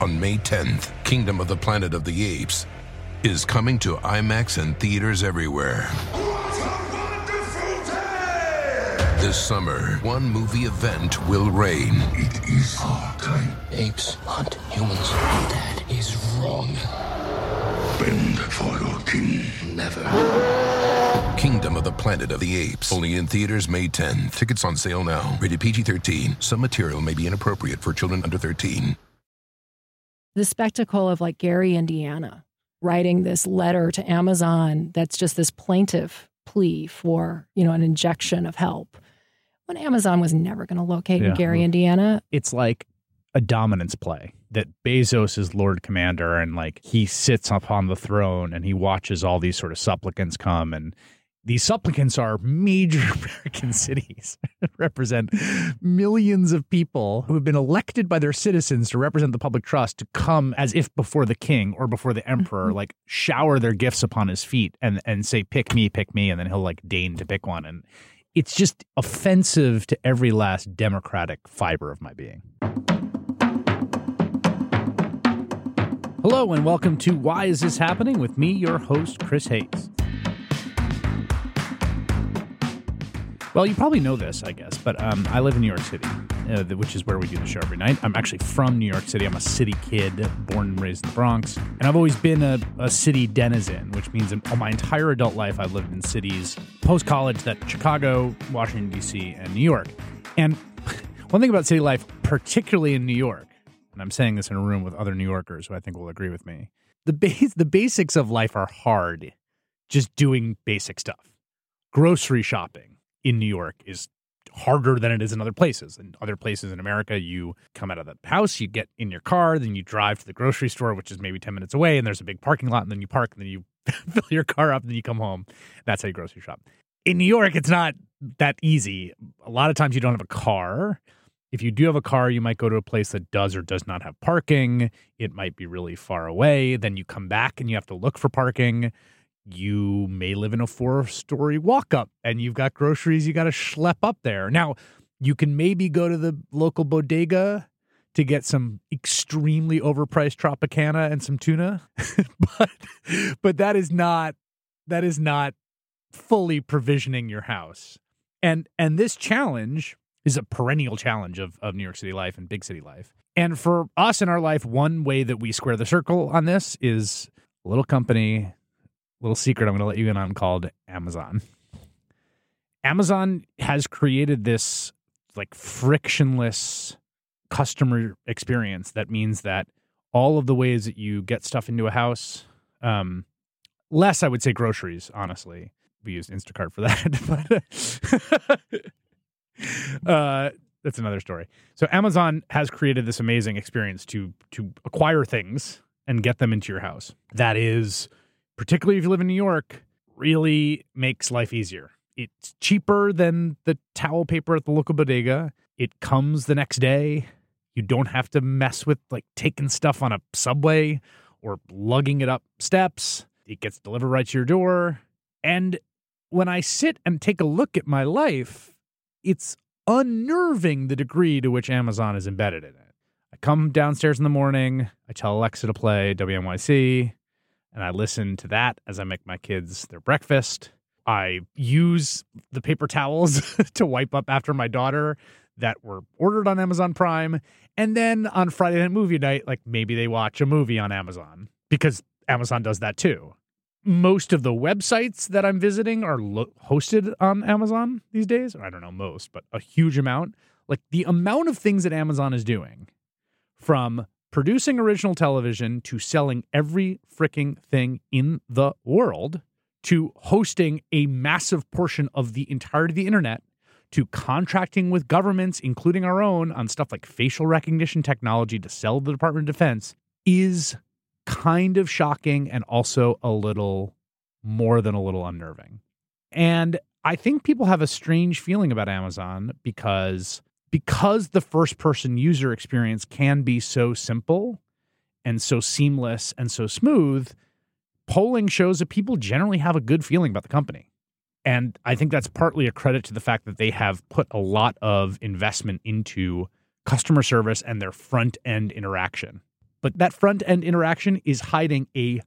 On May 10th, Kingdom of the Planet of the Apes is coming to IMAX and theaters everywhere. What a wonderful day! This summer, one movie event will reign. It is our time. Apes hunt humans. That is wrong. Bend for your king. Never. Kingdom of the Planet of the Apes. Only in theaters May 10th. Tickets on sale now. Rated PG-13. Some material may be inappropriate for children under 13. The spectacle of like Gary, Indiana, writing this letter to Amazon that's just this plaintive plea for, an injection of help, when Amazon was never going to locate in Gary, Indiana. It's like a dominance play that Bezos is Lord Commander and like he sits up on the throne and he watches all these sort of supplicants come, and these supplicants are major American cities that represent millions of people who have been elected by their citizens to represent the public trust to come as if before the king or before the emperor, like shower their gifts upon his feet and say, pick me, and then he'll like deign to pick one. And it's just offensive to every last democratic fiber of my being. Hello and welcome to Why Is This Happening? With me, your host, Chris Hayes. Well, you probably know this, I guess, but I live in New York City, which is where we do the show every night. I'm actually from New York City. I'm a city kid, born and raised in the Bronx. And I've always been a city denizen, which means in my entire adult life, I've lived in cities post-college that Chicago, Washington, D.C., and New York. And one thing about city life, particularly in New York, and I'm saying this in a room with other New Yorkers who I think will agree with me, the basics of life are hard, just doing basic stuff. Grocery shopping in New York is harder than it is in other places. In other places in America, you come out of the house, you get in your car, then you drive to the grocery store, which is maybe 10 minutes away, and there's a big parking lot, and then you park, and then you fill your car up, and then you come home. That's how you grocery shop. In New York, it's not that easy. A lot of times you don't have a car. If you do have a car, you might go to a place that does or does not have parking. It might be really far away. Then you come back and you have to look for parking. You may live in a 4-story walk-up and you've got groceries you got to schlep up there. Now, you can maybe go to the local bodega to get some extremely overpriced Tropicana and some tuna, but that is not fully provisioning your house. And this challenge is a perennial challenge of New York City life and big city life. And for us in our life, one way that we square the circle on this is a little company, little secret I'm going to let you in on, called Amazon. Amazon has created this like frictionless customer experience that means that all of the ways that you get stuff into a house, less I would say groceries, honestly. We used Instacart for that, but that's another story. So Amazon has created this amazing experience to acquire things and get them into your house. That is, particularly if you live in New York, really makes life easier. It's cheaper than the towel paper at the local bodega. It comes the next day. You don't have to mess with like taking stuff on a subway or lugging it up steps. It gets delivered right to your door. And when I sit and take a look at my life, it's unnerving the degree to which Amazon is embedded in it. I come downstairs in the morning, I tell Alexa to play WNYC, and I listen to that as I make my kids their breakfast. I use the paper towels to wipe up after my daughter that were ordered on Amazon Prime. And then on Friday night movie night, like maybe they watch a movie on Amazon because Amazon does that too. Most of the websites that I'm visiting are hosted on Amazon these days. I don't know most, but a huge amount. Like the amount of things that Amazon is doing, from producing original television to selling every freaking thing in the world, to hosting a massive portion of the entirety of the internet, to contracting with governments, including our own, on stuff like facial recognition technology to sell the Department of Defense, is kind of shocking and also a little more than a little unnerving. And I think people have a strange feeling about Amazon because the first-person user experience can be so simple and so seamless and so smooth. Polling shows that people generally have a good feeling about the company. And I think that's partly a credit to the fact that they have put a lot of investment into customer service and their front-end interaction. But that front-end interaction is hiding a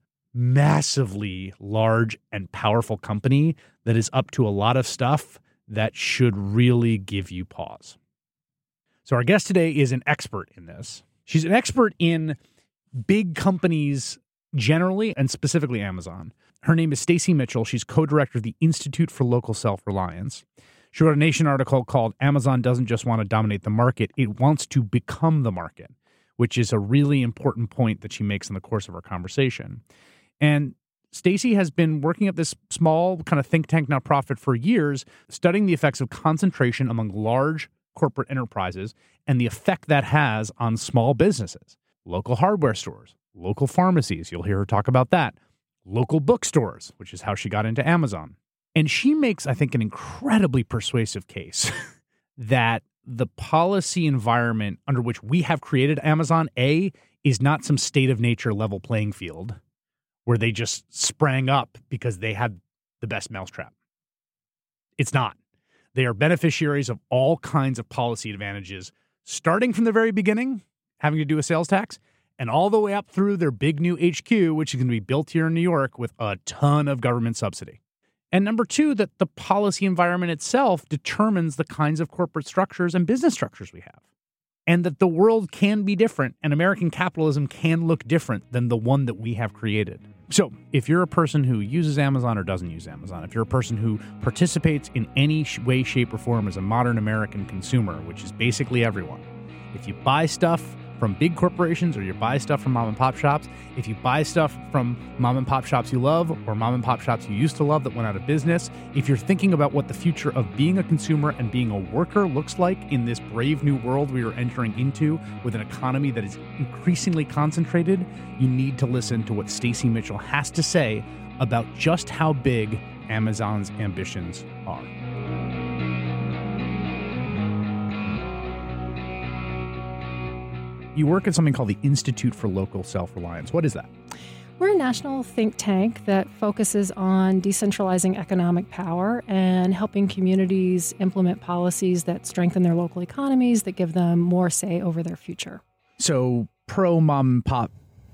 massively large and powerful company that is up to a lot of stuff that should really give you pause. So our guest today is an expert in this. She's an expert in big companies generally and specifically Amazon. Her name is Stacy Mitchell. She's co-director of the Institute for Local Self-Reliance. She wrote a Nation article called "Amazon Doesn't Just Want to Dominate the Market, It Wants to Become the Market," which is a really important point that she makes in the course of our conversation. And Stacy has been working at this small kind of think tank nonprofit for years, studying the effects of concentration among large corporate enterprises and the effect that has on small businesses, local hardware stores, local pharmacies. You'll hear her talk about that. Local bookstores, which is how she got into Amazon. And she makes, I think, an incredibly persuasive case that the policy environment under which we have created Amazon, A, is not some state of nature level playing field where they just sprang up because they had the best mousetrap. It's not. They are beneficiaries of all kinds of policy advantages, starting from the very beginning, having to do with sales tax, and all the way up through their big new HQ, which is going to be built here in New York with a ton of government subsidy. And number two, that the policy environment itself determines the kinds of corporate structures and business structures we have. And that the world can be different and American capitalism can look different than the one that we have created. So if you're a person who uses Amazon or doesn't use Amazon, if you're a person who participates in any way, shape, or form as a modern American consumer, which is basically everyone, if you buy stuff from big corporations or you buy stuff from mom and pop shops, if you buy stuff from mom and pop shops you love or mom and pop shops you used to love that went out of business, if you're thinking about what the future of being a consumer and being a worker looks like in this brave new world we are entering into with an economy that is increasingly concentrated, you need to listen to what Stacy Mitchell has to say about just how big Amazon's ambitions are. You work at something called the Institute for Local Self-Reliance. What is that? We're a national think tank that focuses on decentralizing economic power and helping communities implement policies that strengthen their local economies, that give them more say over their future. So pro mom and pop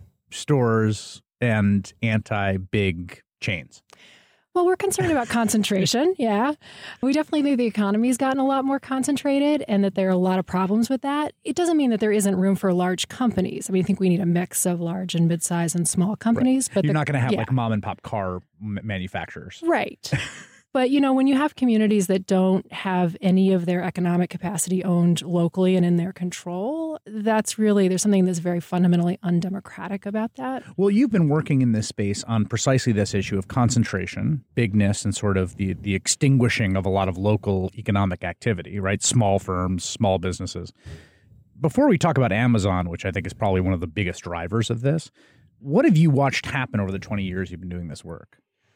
stores and anti-big chains. Well, we're concerned about concentration, yeah. We definitely think the economy's gotten a lot more concentrated and that there are a lot of problems with that. It doesn't mean that there isn't room for large companies. I mean, I think we need a mix of large and mid-size and small companies. Right. But you're not going to have like mom and pop car manufacturers. Right. But, you know, when you have communities that don't have any of their economic capacity owned locally and in their control, there's something that's very fundamentally undemocratic about that. Well, you've been working in this space on precisely this issue of concentration, bigness, and sort of the extinguishing of a lot of local economic activity, right? Small firms, small businesses. Before we talk about Amazon, which I think is probably one of the biggest drivers of this, what have you watched happen over the 20 years you've been doing this work?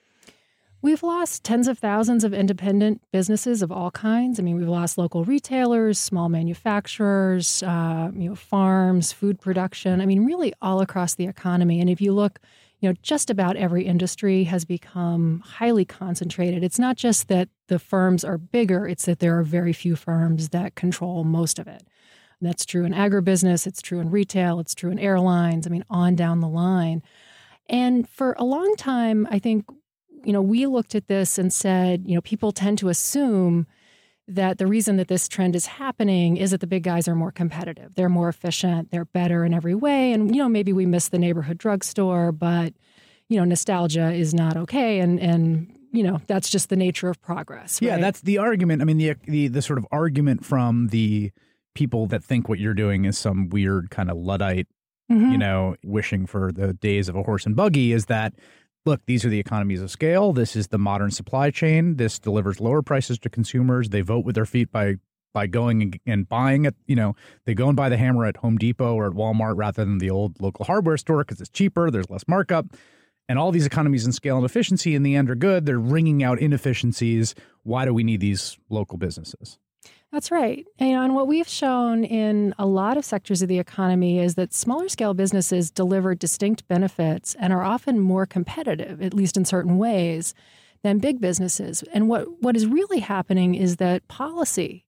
We've lost tens of thousands of independent businesses of all kinds. I mean, we've lost local retailers, small manufacturers, farms, food production. I mean, really all across the economy. And if you look, just about every industry has become highly concentrated. It's not just that the firms are bigger, it's that there are very few firms that control most of it. And that's true in agribusiness, it's true in retail, it's true in airlines, on down the line. And for a long time, I think, we looked at this and said, people tend to assume that the reason that this trend is happening is that the big guys are more competitive. They're more efficient. They're better in every way. And, maybe we miss the neighborhood drugstore, but, nostalgia is not okay. And that's just the nature of progress. Right? Yeah, that's the argument. I mean, the sort of argument from the people that think what you're doing is some weird kind of Luddite, wishing for the days of a horse and buggy is that, look, these are the economies of scale. This is the modern supply chain. This delivers lower prices to consumers. They vote with their feet by going and buying it. They go and buy the hammer at Home Depot or at Walmart rather than the old local hardware store because it's cheaper. There's less markup. And all these economies in scale and efficiency in the end are good. They're wringing out inefficiencies. Why do we need these local businesses? That's right. And what we've shown in a lot of sectors of the economy is that smaller scale businesses deliver distinct benefits and are often more competitive, at least in certain ways, than big businesses. And what is really happening is that policy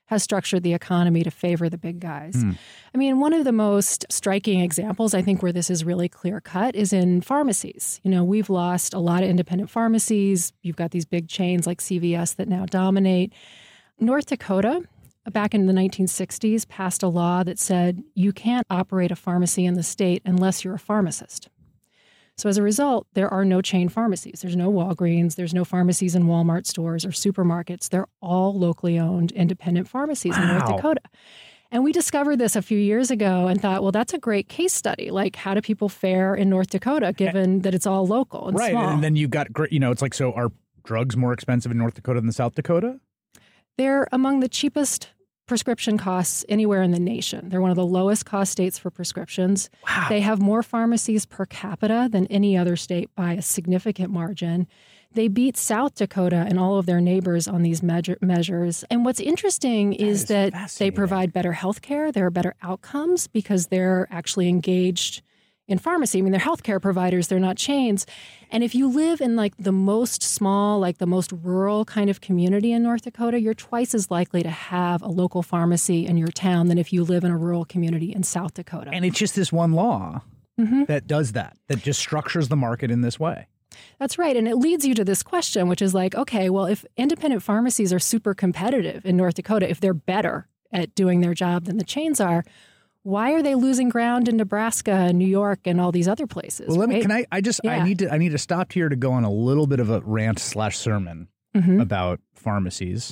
has structured the economy to favor the big guys. I mean, one of the most striking examples, I think, where this is really clear cut is in pharmacies. You know, we've lost a lot of independent pharmacies. You've got these big chains like CVS that now dominate. North Dakota, back in the 1960s, passed a law that said you can't operate a pharmacy in the state unless you're a pharmacist. So as a result, there are no chain pharmacies. There's no Walgreens. There's no pharmacies in Walmart stores or supermarkets. They're all locally owned independent pharmacies in North Dakota. And we discovered this a few years ago and thought, well, that's a great case study. Like, how do people fare in North Dakota, given that it's all local and right. small? And then you've got, it's like, so are drugs more expensive in North Dakota than South Dakota? They're among the cheapest prescription costs anywhere in the nation. They're one of the lowest cost states for prescriptions. Wow. They have more pharmacies per capita than any other state by a significant margin. They beat South Dakota and all of their neighbors on these measures. And what's interesting is that they provide better health care. There are better outcomes because they're actually engaged in pharmacy. I mean, they're healthcare providers, they're not chains. And if you live in like the most small, like the most rural kind of community in North Dakota, you're twice as likely to have a local pharmacy in your town than if you live in a rural community in South Dakota. And it's just this one law that does that just structures the market in this way. That's right. And it leads you to this question, which is like, okay, well, if independent pharmacies are super competitive in North Dakota, if they're better at doing their job than the chains are, why are they losing ground in Nebraska and New York and all these other places? Well, right? I need to stop here to go on a little bit of a rant/sermon about pharmacies.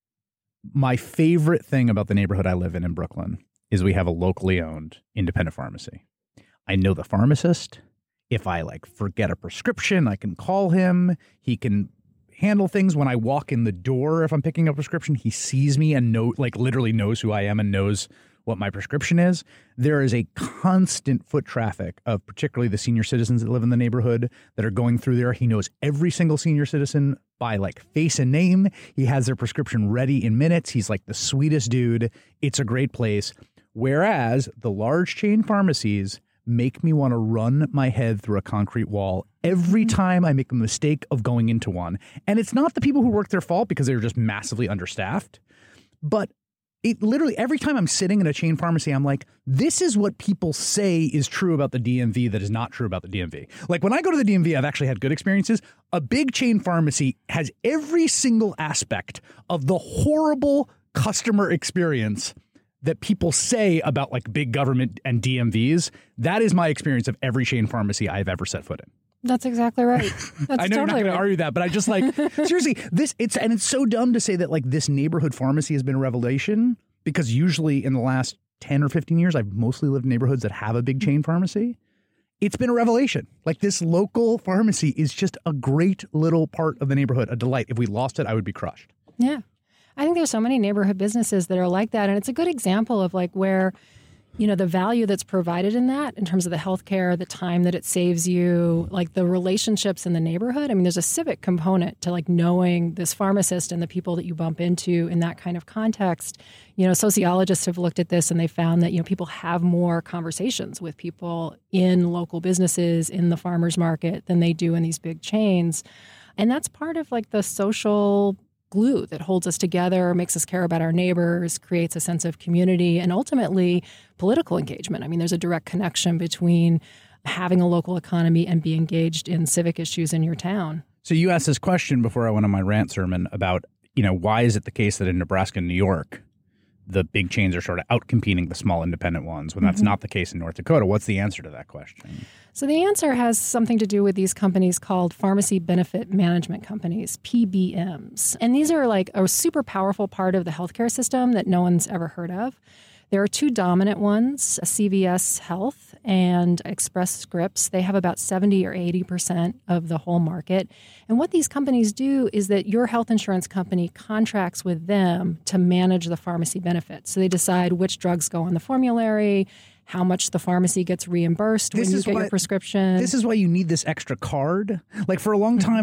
My favorite thing about the neighborhood I live in Brooklyn is we have a locally owned independent pharmacy. I know the pharmacist. If I forget a prescription, I can call him. He can handle things when I walk in the door. If I'm picking up a prescription, he sees me and literally knows who I am and knows what my prescription is. There is a constant foot traffic of particularly the senior citizens that live in the neighborhood that are going through there. He knows every single senior citizen by face and name. He has their prescription ready in minutes. He's the sweetest dude. It's a great place. Whereas the large chain pharmacies make me want to run my head through a concrete wall every time I make the mistake of going into one. And it's not the people who work their fault because they're just massively understaffed, but it literally every time I'm sitting in a chain pharmacy, I'm like, this is what people say is true about the DMV that is not true about the DMV. When I go to the DMV, I've actually had good experiences. A big chain pharmacy has every single aspect of the horrible customer experience that people say about big government and DMVs. That is my experience of every chain pharmacy I've ever set foot in. That's exactly right. That's I know totally you're not going right. to argue that, but I just seriously, it's so dumb to say that this neighborhood pharmacy has been a revelation, because usually in the last 10 or 15 years, I've mostly lived in neighborhoods that have a big chain pharmacy. It's been a revelation. This local pharmacy is just a great little part of the neighborhood, a delight. If we lost it, I would be crushed. Yeah. I think there's so many neighborhood businesses that are like that. And it's a good example of where, the value that's provided in that in terms of the healthcare, the time that it saves you, the relationships in the neighborhood. I mean, there's a civic component to knowing this pharmacist and the people that you bump into in that kind of context. Sociologists have looked at this and they found that, people have more conversations with people in local businesses, in the farmers market than they do in these big chains. And that's part of the social glue that holds us together, makes us care about our neighbors, creates a sense of community, and ultimately political engagement. I mean, there's a direct connection between having a local economy and being engaged in civic issues in your town. So you asked this question before I went on my rant sermon about, why is it the case that in Nebraska and New York, the big chains are sort of outcompeting the small independent ones when that's not the case in North Dakota? What's the answer to that question? So the answer has something to do with these companies called Pharmacy Benefit Management Companies, PBMs. And these are a super powerful part of the healthcare system that no one's ever heard of. There are two dominant ones, CVS Health and Express Scripts. They have about 70 or 80% of the whole market. And what these companies do is that your health insurance company contracts with them to manage the pharmacy benefits. So they decide which drugs go on the formulary, how much the pharmacy gets reimbursed when you get your prescription. This is why you need this extra card. For a long time,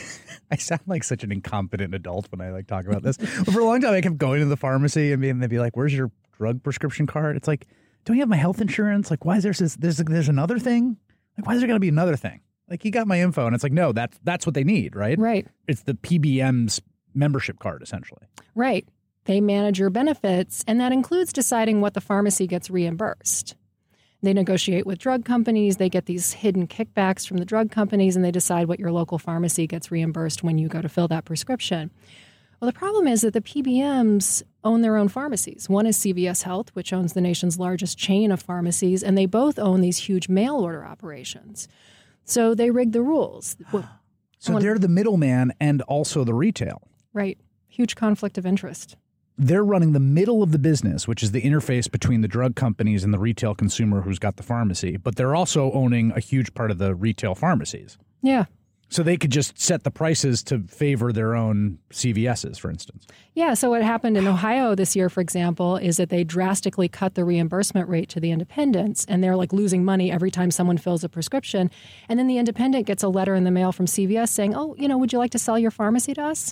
I sound like such an incompetent adult when I talk about this. But for a long time, I kept going to the pharmacy and they'd be like, "Where's your drug prescription card?" It's don't you have my health insurance? Why is there's another thing? Why is there got to be another thing? You got my info, and it's no, that's what they need, right? Right. It's the PBM's membership card, essentially. Right. They manage your benefits, and that includes deciding what the pharmacy gets reimbursed. They negotiate with drug companies. They get these hidden kickbacks from the drug companies, and they decide what your local pharmacy gets reimbursed when you go to fill that prescription. Well, the problem is that the PBMs own their own pharmacies. One is CVS Health, which owns the nation's largest chain of pharmacies, and they both own these huge mail order operations. So they rig the rules. So they're the middleman and also the retail. Right. Huge conflict of interest. They're running the middle of the business, which is the interface between the drug companies and the retail consumer who's got the pharmacy. But they're also owning a huge part of the retail pharmacies. Yeah. So they could just set the prices to favor their own CVSs, for instance. Yeah. So what happened in Ohio this year, for example, is that they drastically cut the reimbursement rate to the independents, and they're like losing money every time someone fills a prescription. And then the independent gets a letter in the mail from CVS saying, oh, would you like to sell your pharmacy to us?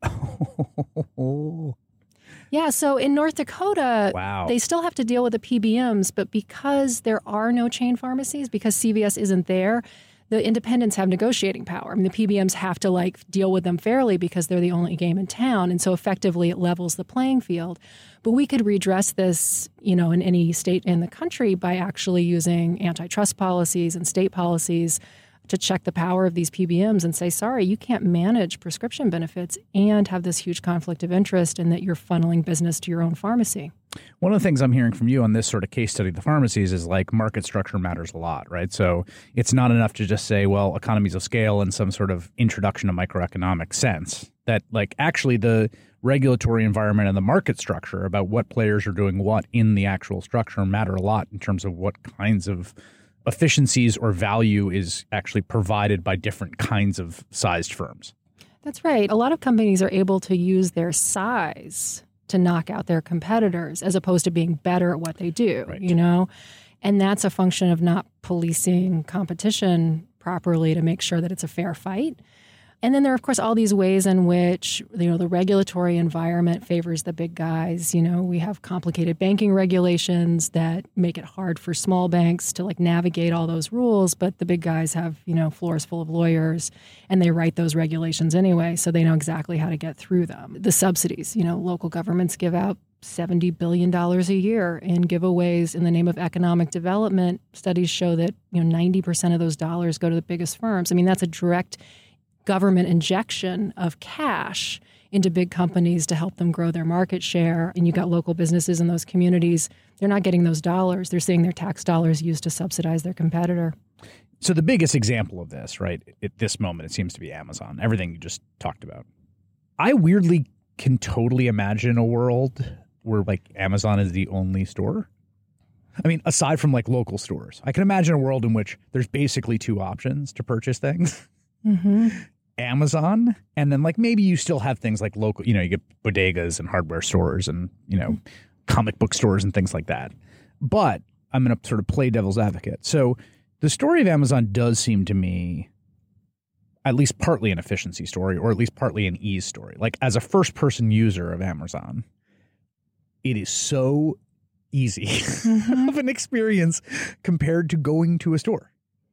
Yeah. So in North Dakota, They still have to deal with the PBMs, but because there are no chain pharmacies, because CVS isn't there, the independents have negotiating power. I mean, the PBMs have to deal with them fairly because they're the only game in town. And so effectively it levels the playing field. But we could redress this, in any state in the country by actually using antitrust policies and state policies to check the power of these PBMs and say, sorry, you can't manage prescription benefits and have this huge conflict of interest in that you're funneling business to your own pharmacy. One of the things I'm hearing from you on this sort of case study of the pharmacies is market structure matters a lot, right? So it's not enough to just say, well, economies of scale and some sort of introduction of microeconomic sense. That actually the regulatory environment and the market structure about what players are doing what in the actual structure matter a lot in terms of what kinds of efficiencies or value is actually provided by different kinds of sized firms. That's right. A lot of companies are able to use their size to knock out their competitors as opposed to being better at what they do, right. And that's a function of not policing competition properly to make sure that it's a fair fight. And then there are, of course, all these ways in which, the regulatory environment favors the big guys. We have complicated banking regulations that make it hard for small banks to navigate all those rules. But the big guys have, floors full of lawyers and they write those regulations anyway. So they know exactly how to get through them. The subsidies, local governments give out $70 billion a year in giveaways in the name of economic development. Studies show that 90% of those dollars go to the biggest firms. I mean, that's a direct government injection of cash into big companies to help them grow their market share. And you got local businesses in those communities. They're not getting those dollars. They're seeing their tax dollars used to subsidize their competitor. So the biggest example of this, right, at this moment, it seems to be Amazon, everything you just talked about. I weirdly can totally imagine a world where Amazon is the only store. I mean, aside from local stores, I can imagine a world in which there's basically two options to purchase things. Mm-hmm. Amazon, and then maybe you still have things like local, you get bodegas and hardware stores and, comic book stores and things like that. But I'm going to sort of play devil's advocate. So the story of Amazon does seem to me at least partly an efficiency story, or at least partly an ease story. As a first person user of Amazon, it is so easy of an experience compared to going to a store.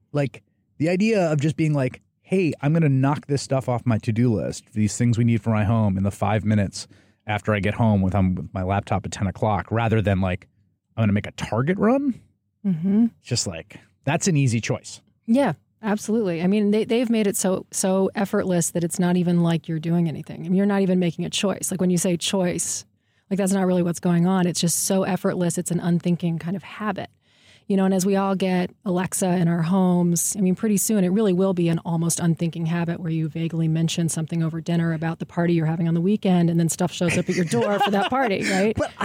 The idea of just being hey, I'm going to knock this stuff off my to-do list, these things we need for my home in the 5 minutes after I get home with my laptop at 10 o'clock, rather than I'm going to make a Target run. Mm-hmm. Just that's an easy choice. Yeah, absolutely. I mean, they've made it so effortless that it's not even like you're doing anything. I mean, you're not even making a choice. When you say choice, that's not really what's going on. It's just so effortless. It's an unthinking kind of habit. And as we all get Alexa in our homes, I mean, pretty soon it really will be an almost unthinking habit where you vaguely mention something over dinner about the party you're having on the weekend, and then stuff shows up at your door for that party, right? But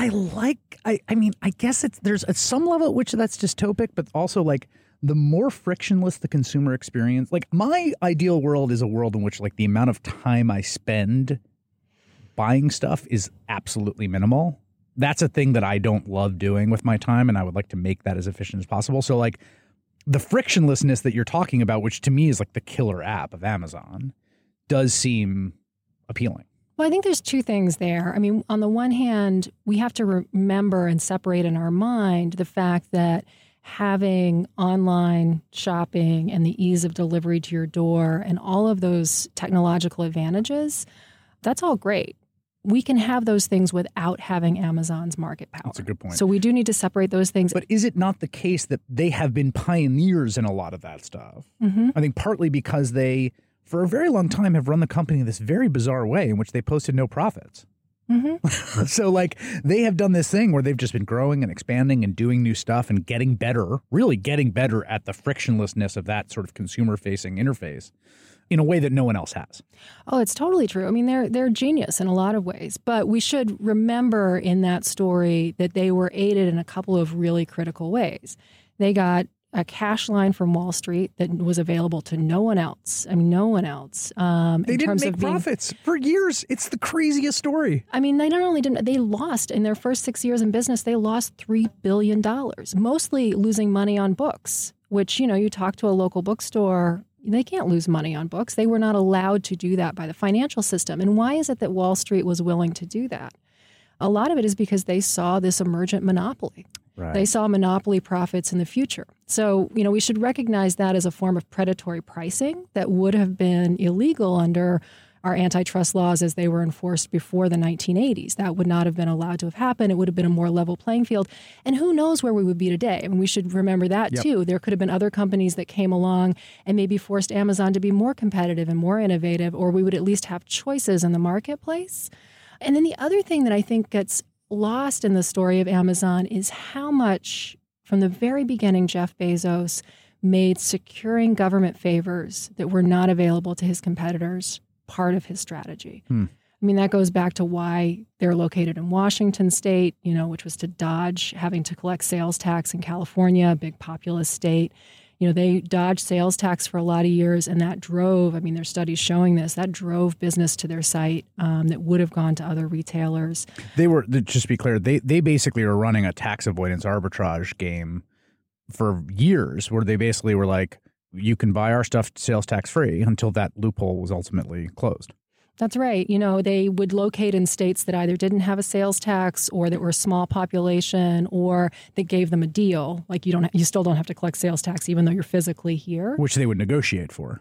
I guess there's at some level at which that's dystopic, but also the more frictionless the consumer experience. My ideal world is a world in which the amount of time I spend buying stuff is absolutely minimal. That's a thing that I don't love doing with my time, and I would like to make that as efficient as possible. So the frictionlessness that you're talking about, which to me is the killer app of Amazon, does seem appealing. Well, I think there's two things there. I mean, on the one hand, we have to remember and separate in our mind the fact that having online shopping and the ease of delivery to your door and all of those technological advantages, that's all great. we can have those things without having Amazon's market power. That's a good point. So we do need to separate those things. But is it not the case that they have been pioneers in a lot of that stuff? Mm-hmm. I think partly because they, for a very long time, have run the company in this very bizarre way in which they posted no profits. Mm-hmm. So like they have done this thing where they've just been growing and expanding and doing new stuff and getting better, really getting better at the frictionlessness of that sort of consumer-facing interface in a way that no one else has. Oh, it's totally true. I mean, they're genius in a lot of ways, but we should remember in that story that they were aided in a couple of really critical ways. They got a cash line from Wall Street that was available to no one else. I mean, no one else. They didn't make profits for years. It's the craziest story. I mean, they not only didn't, they lost in their first 6 years in business, they lost $3 billion, mostly losing money on books, which, you talk to a local bookstore, they can't lose money on books. They were not allowed to do that by the financial system. And why is it that Wall Street was willing to do that? A lot of it is because they saw this emergent monopoly. Right. They saw monopoly profits in the future. So, we should recognize that as a form of predatory pricing that would have been illegal under our antitrust laws as they were enforced before the 1980s. That would not have been allowed to have happened. It would have been a more level playing field. And who knows where we would be today? I mean, we should remember that, too. There could have been other companies that came along and maybe forced Amazon to be more competitive and more innovative, or we would at least have choices in the marketplace. And then the other thing that I think gets lost in the story of Amazon is how much, from the very beginning, Jeff Bezos made securing government favors that were not available to his competitors part of his strategy. I mean, that goes back to why they're located in Washington state, which was to dodge having to collect sales tax in California, a big populous state. They dodged sales tax for a lot of years, and that drove, I mean, there's studies showing this, that drove business to their site that would have gone to other retailers. They were, just to be clear, they basically were running a tax avoidance arbitrage game for years where they basically were like, you can buy our stuff sales tax free until that loophole was ultimately closed. That's right. They would locate in states that either didn't have a sales tax or that were a small population or that gave them a deal. Like you still don't have to collect sales tax even though you're physically here. Which they would negotiate for.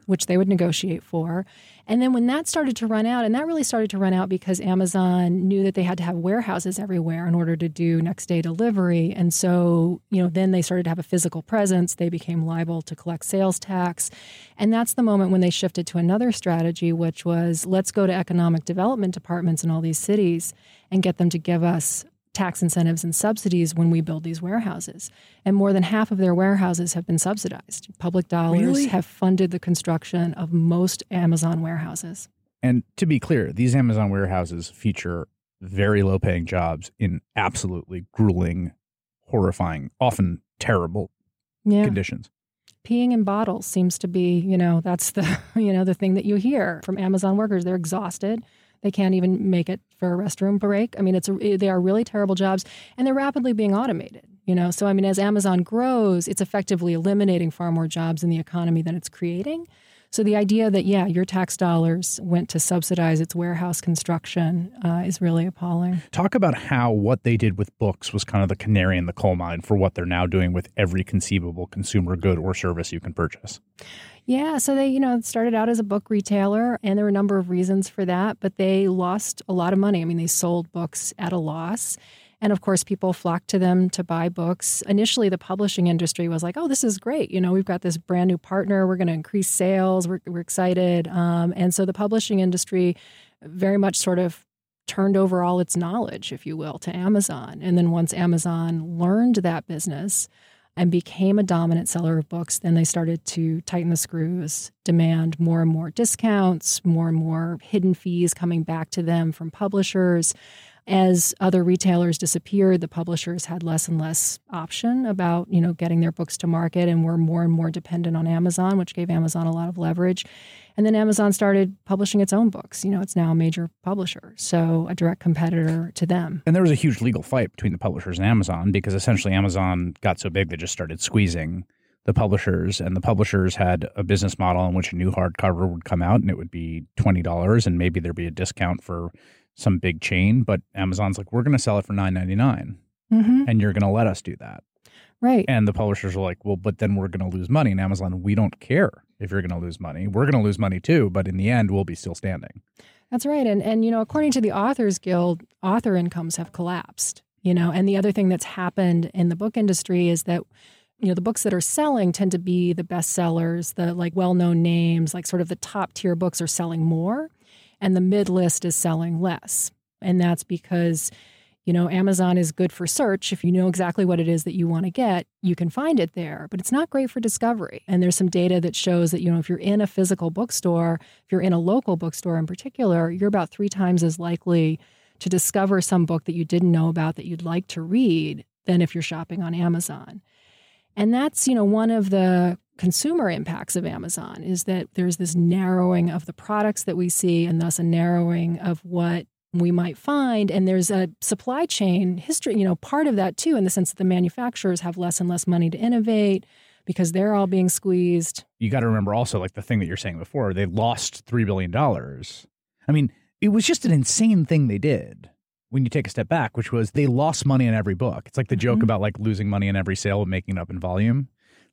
And then when that started to run out, and that really started to run out because Amazon knew that they had to have warehouses everywhere in order to do next day delivery. And so, then they started to have a physical presence. They became liable to collect sales tax. And that's the moment when they shifted to another strategy, which was let's go to economic development departments in all these cities and get them to give us tax incentives and subsidies when we build these warehouses. And more than half of their warehouses have been subsidized. Public dollars have funded the construction of most Amazon warehouses. And to be clear, these Amazon warehouses feature very low-paying jobs in absolutely grueling, horrifying, often terrible conditions. Peeing in bottles seems to be, that's the, the thing that you hear from Amazon workers. They're exhausted. They can't even make it for a restroom break. I mean, they are really terrible jobs, and they're rapidly being automated. So I mean, as Amazon grows, it's effectively eliminating far more jobs in the economy than it's creating. So the idea that, your tax dollars went to subsidize its warehouse construction is really appalling. Talk about how what they did with books was kind of the canary in the coal mine for what they're now doing with every conceivable consumer good or service you can purchase. Yeah, so they, started out as a book retailer, and there were a number of reasons for that, but they lost a lot of money. I mean, they sold books at a loss. And of course, people flocked to them to buy books. Initially, the publishing industry was like, oh, this is great. We've got this brand new partner. We're going to increase sales. We're excited. And so the publishing industry very much sort of turned over all its knowledge, if you will, to Amazon. And then once Amazon learned that business and became a dominant seller of books, then they started to tighten the screws, demand more and more discounts, more and more hidden fees coming back to them from publishers. As other retailers disappeared, the publishers had less and less option about, getting their books to market and were more and more dependent on Amazon, which gave Amazon a lot of leverage. And then Amazon started publishing its own books. It's now a major publisher, so a direct competitor to them. And there was a huge legal fight between the publishers and Amazon because essentially Amazon got so big they just started squeezing the publishers, and the publishers had a business model in which a new hardcover would come out and it would be $20 and maybe there'd be a discount for some big chain, but Amazon's like, we're going to sell it for $9.99 and you're going to let us do that. Right. And the publishers are like, well, but then we're going to lose money. And Amazon, we don't care if you're going to lose money. We're going to lose money too, but in the end, we'll be still standing. That's right. And according to the Authors Guild, author incomes have collapsed, and the other thing that's happened in the book industry is that, the books that are selling tend to be the best sellers, the like well-known names, like sort of the top tier books are selling more and the mid list is selling less. And that's because, Amazon is good for search. If you know exactly what it is that you want to get, you can find it there, but it's not great for discovery. And there's some data that shows that, if you're in a physical bookstore, if you're in a local bookstore in particular, you're about 3 times as likely to discover some book that you didn't know about that you'd like to read than if you're shopping on Amazon. And that's, one of the consumer impacts of Amazon is that there's this narrowing of the products that we see and thus a narrowing of what we might find. And there's a supply chain history, part of that too, in the sense that the manufacturers have less and less money to innovate because they're all being squeezed. You got to remember also, like the thing that you're saying before, they lost $3 billion. I mean, it was just an insane thing they did when you take a step back, which was they lost money in every book. It's like the joke about like losing money in every sale and making it up in volume.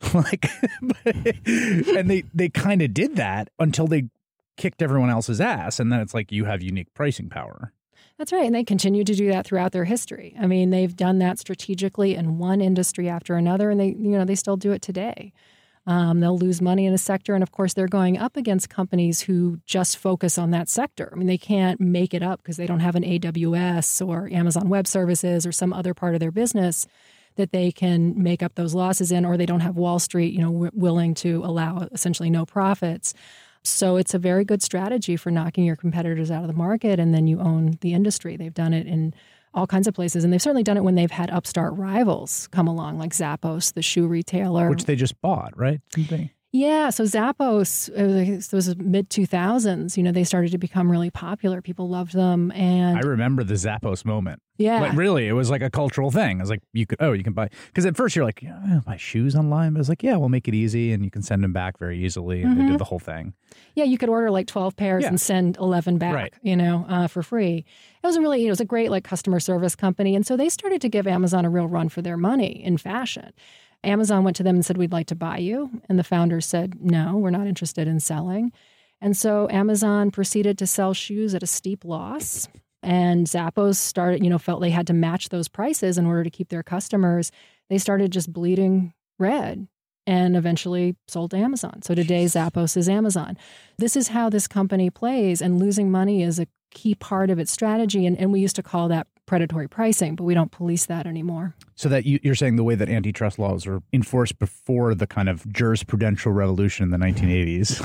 And they kind of did that until they kicked everyone else's ass. And then it's like you have unique pricing power. That's right. And they continue to do that throughout their history. I mean, they've done that strategically in one industry after another, and they still do it today. They'll lose money in a sector. And of course, they're going up against companies who just focus on that sector. I mean, they can't make it up because they don't have an AWS or Amazon Web Services or some other part of their business that they can make up those losses in, or they don't have Wall Street, willing to allow essentially no profits. So it's a very good strategy for knocking your competitors out of the market, and then you own the industry. They've done it in all kinds of places, and they've certainly done it when they've had upstart rivals come along, like Zappos, the shoe retailer. Which they just bought, right? Yeah, so Zappos, it was mid-2000s, they started to become really popular. People loved them. And I remember the Zappos moment. Yeah. Like, really, it was like a cultural thing. It was like, you can buy, because at first you're like, yeah, buy shoes online. But it's like, yeah, we'll make it easy and you can send them back very easily. And they did the whole thing. Yeah, you could order like 12 pairs and send 11 back, for free. It was it was a great like customer service company. And so they started to give Amazon a real run for their money in fashion. Amazon went to them and said, we'd like to buy you. And the founders said, no, we're not interested in selling. And so Amazon proceeded to sell shoes at a steep loss. And Zappos felt they had to match those prices in order to keep their customers. They started just bleeding red and eventually sold to Amazon. So today, Zappos is Amazon. This is how this company plays, and losing money is a key part of its strategy. And we used to call that predatory pricing, but we don't police that anymore. So that you're saying the way that antitrust laws were enforced before the kind of jurisprudential revolution in the 1980s,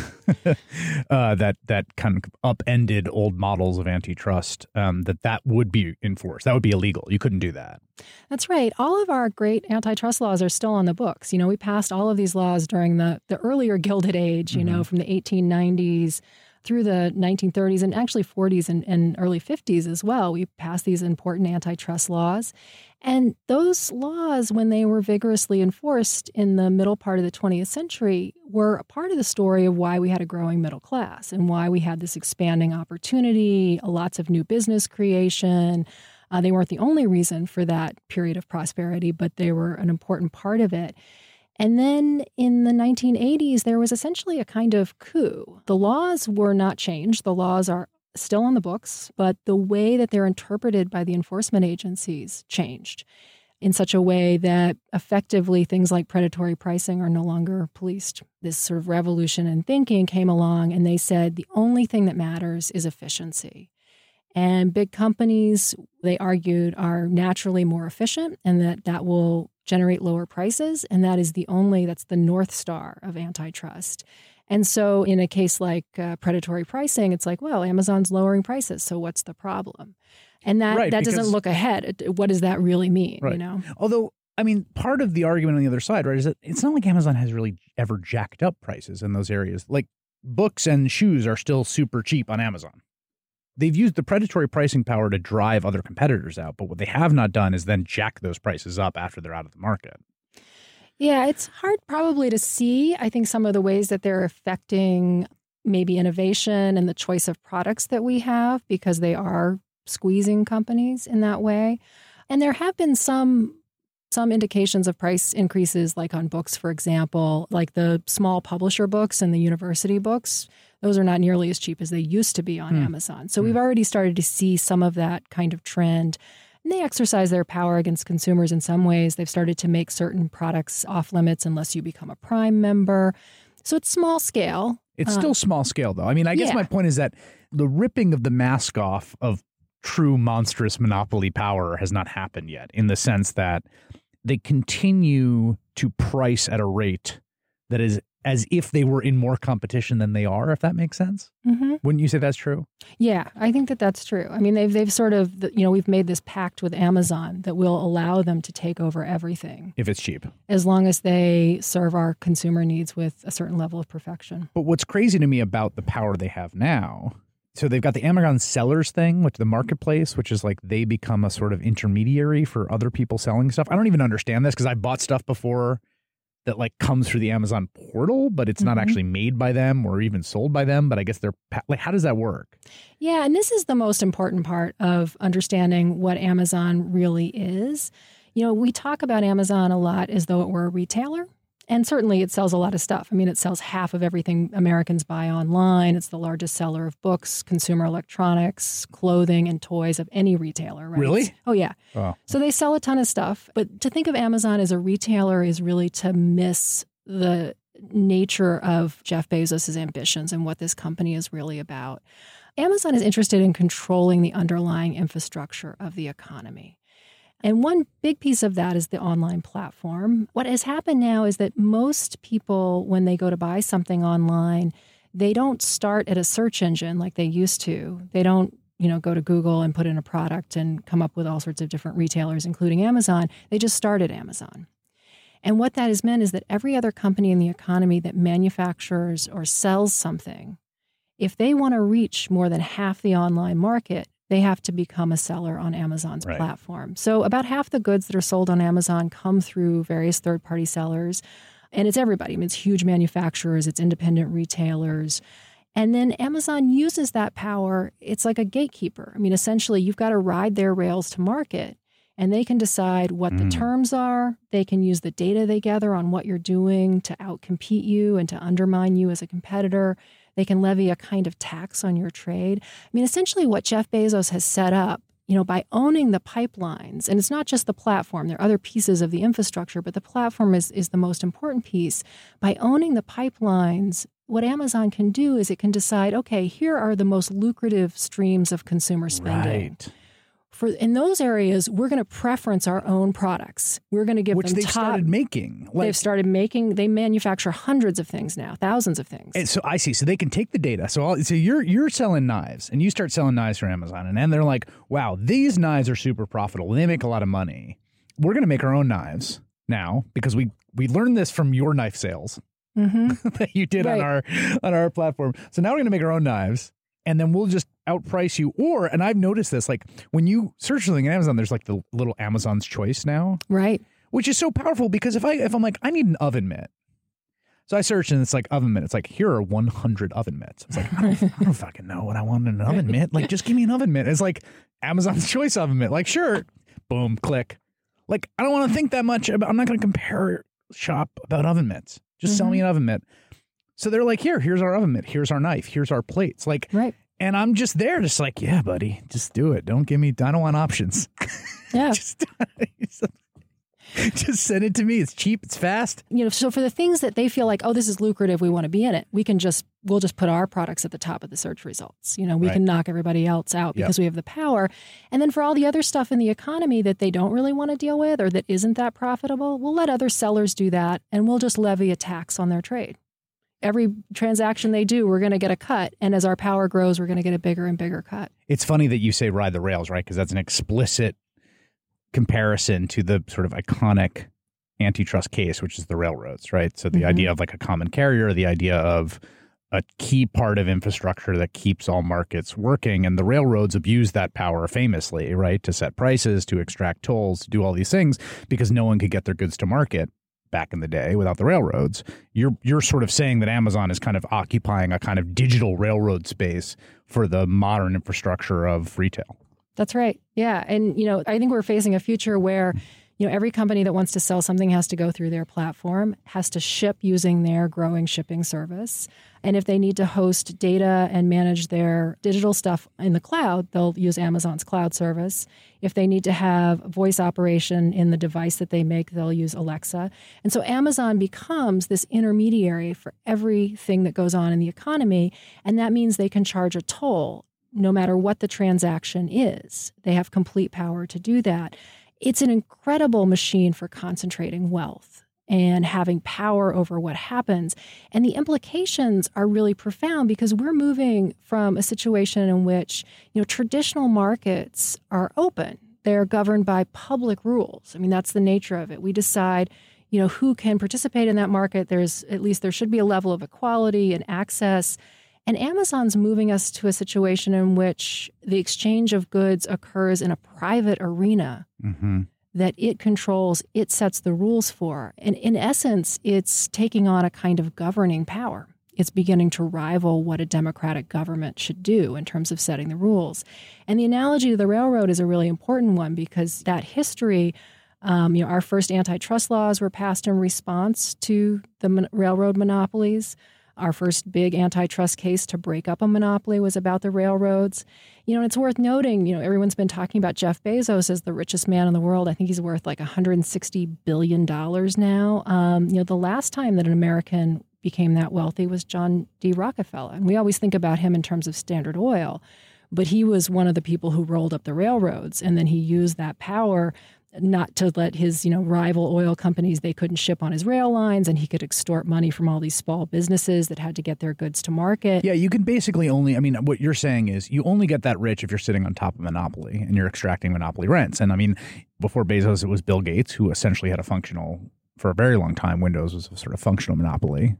that kind of upended old models of antitrust, that would be enforced. That would be illegal. You couldn't do that. That's right. All of our great antitrust laws are still on the books. We passed all of these laws during the earlier Gilded Age, from the 1890s through the 1930s and actually 40s and early 50s as well. We passed these important antitrust laws. And those laws, when they were vigorously enforced in the middle part of the 20th century, were a part of the story of why we had a growing middle class and why we had this expanding opportunity, lots of new business creation. They weren't the only reason for that period of prosperity, but they were an important part of it. And then in the 1980s, there was essentially a kind of coup. The laws were not changed. The laws are still on the books, but the way that they're interpreted by the enforcement agencies changed in such a way that effectively things like predatory pricing are no longer policed. This sort of revolution in thinking came along, and they said the only thing that matters is efficiency. And big companies, they argued, are naturally more efficient, and that will generate lower prices. And that's the North Star of antitrust. And so in a case like predatory pricing, it's like, well, Amazon's lowering prices, so what's the problem? And that doesn't look ahead. What does that really mean, right. Although, I mean, part of the argument on the other side, right, is that it's not like Amazon has really ever jacked up prices in those areas. Like books and shoes are still super cheap on Amazon. They've used the predatory pricing power to drive other competitors out, but what they have not done is then jack those prices up after they're out of the market. Yeah, it's hard probably to see, I think, some of the ways that they're affecting maybe innovation and the choice of products that we have, because they are squeezing companies in that way. And there have been some some indications of price increases, like on books, for example, like the small publisher books and the university books. Those are not nearly as cheap as they used to be on Amazon. So we've already started to see some of that kind of trend. And they exercise their power against consumers in some ways. They've started to make certain products off limits unless you become a Prime member. So it's small scale. It's still small scale, though. I mean, I guess my point is that the ripping of the mask off of true monstrous monopoly power has not happened yet, in the sense that they continue to price at a rate that is as if they were in more competition than they are, if that makes sense. Mm-hmm. Wouldn't you say that's true? Yeah, I think that that's true. I mean, they've sort of, we've made this pact with Amazon that will allow them to take over everything. If it's cheap. As long as they serve our consumer needs with a certain level of perfection. But what's crazy to me about the power they have now, so they've got the Amazon sellers thing, which the marketplace, which is like they become a sort of intermediary for other people selling stuff. I don't even understand this because I bought stuff before that like comes through the Amazon portal, but it's not actually made by them or even sold by them. But I guess they're like, how does that work? Yeah, and this is the most important part of understanding what Amazon really is. We talk about Amazon a lot as though it were a retailer. And certainly it sells a lot of stuff. I mean, it sells half of everything Americans buy online. It's the largest seller of books, consumer electronics, clothing, and toys of any retailer, right? Really? Oh, yeah. Oh. So they sell a ton of stuff. But to think of Amazon as a retailer is really to miss the nature of Jeff Bezos' ambitions and what this company is really about. Amazon is interested in controlling the underlying infrastructure of the economy. And one big piece of that is the online platform. What has happened now is that most people, when they go to buy something online, they don't start at a search engine like they used to. They don't, go to Google and put in a product and come up with all sorts of different retailers, including Amazon. They just start at Amazon. And what that has meant is that every other company in the economy that manufactures or sells something, if they want to reach more than half the online market, they have to become a seller on Amazon's platform. So about half the goods that are sold on Amazon come through various third-party sellers. And it's everybody. I mean, it's huge manufacturers, it's independent retailers. And then Amazon uses that power. It's like a gatekeeper. I mean, essentially, you've got to ride their rails to market. And they can decide what the terms are. They can use the data they gather on what you're doing to outcompete you and to undermine you as a competitor. They can levy a kind of tax on your trade. I mean, essentially what Jeff Bezos has set up, by owning the pipelines, and it's not just the platform, there are other pieces of the infrastructure, but the platform is the most important piece. By owning the pipelines, what Amazon can do is it can decide, okay, here are the most lucrative streams of consumer spending. Right. In those areas, we're going to preference our own products. We're going to give them Which they've started making. They've started making. They manufacture hundreds of things now, thousands of things. And so I see. So they can take the data. So you're selling knives, and you start selling knives for Amazon, and then they're like, "Wow, these knives are super profitable. They make a lot of money. We're going to make our own knives now because we learned this from your knife sales that you did on our platform. So now we're going to make our own knives." And then we'll just outprice you. And I've noticed this, like when you search something on Amazon, there's like the little Amazon's Choice now. Right. Which is so powerful because if I'm like, I need an oven mitt. So I search and it's like oven mitt. It's like, here are 100 oven mitts. It's like, I don't fucking know what I want in an oven mitt. Like, just give me an oven mitt. It's like Amazon's Choice oven mitt. Like, sure. Boom, click. Like, I don't want to think that much about, I'm not going to compare shop about oven mitts. Just sell me an oven mitt. So they're like, here's our oven mitt, here's our knife, here's our plates. Like, and I'm just there, just like, yeah, buddy, just do it. Don't give me, I don't want options. Yeah. just send it to me. It's cheap, it's fast. So for the things that they feel like, oh, this is lucrative, we want to be in it, we'll just put our products at the top of the search results. We can knock everybody else out because we have the power. And then for all the other stuff in the economy that they don't really want to deal with or that isn't that profitable, we'll let other sellers do that and we'll just levy a tax on their trade. Every transaction they do, we're going to get a cut. And as our power grows, we're going to get a bigger and bigger cut. It's funny that you say ride the rails, right? Because that's an explicit comparison to the sort of iconic antitrust case, which is the railroads, right? So the idea of like a common carrier, the idea of a key part of infrastructure that keeps all markets working. And the railroads abuse that power famously, right? To set prices, to extract tolls, to do all these things because no one could get their goods to market back in the day without the railroads. You're sort of saying that Amazon is kind of occupying a kind of digital railroad space for the modern infrastructure of retail. That's right. Yeah. And, I think we're facing a future where, Every company that wants to sell something has to go through their platform, has to ship using their growing shipping service. And if they need to host data and manage their digital stuff in the cloud, they'll use Amazon's cloud service. If they need to have voice operation in the device that they make, they'll use Alexa. And so Amazon becomes this intermediary for everything that goes on in the economy. And that means they can charge a toll no matter what the transaction is. They have complete power to do that. It's an incredible machine for concentrating wealth and having power over what happens. And the implications are really profound because we're moving from a situation in which, traditional markets are open. They're governed by public rules. I mean, that's the nature of it. We decide, who can participate in that market. There should be a level of equality and access. And Amazon's moving us to a situation in which the exchange of goods occurs in a private arena that it controls, it sets the rules for. And in essence, it's taking on a kind of governing power. It's beginning to rival what a democratic government should do in terms of setting the rules. And the analogy to the railroad is a really important one because that history, our first antitrust laws were passed in response to the railroad monopolies. Our first big antitrust case to break up a monopoly was about the railroads. And it's worth noting, everyone's been talking about Jeff Bezos as the richest man in the world. I think he's worth like $160 billion now. The last time that an American became that wealthy was John D. Rockefeller. And we always think about him in terms of Standard Oil. But he was one of the people who rolled up the railroads. And then he used that power not to let his, rival oil companies, they couldn't ship on his rail lines, and he could extort money from all these small businesses that had to get their goods to market. Yeah, you can basically what you're saying is you only get that rich if you're sitting on top of monopoly and you're extracting monopoly rents. And before Bezos, it was Bill Gates who essentially had for a very long time, Windows was a sort of functional monopoly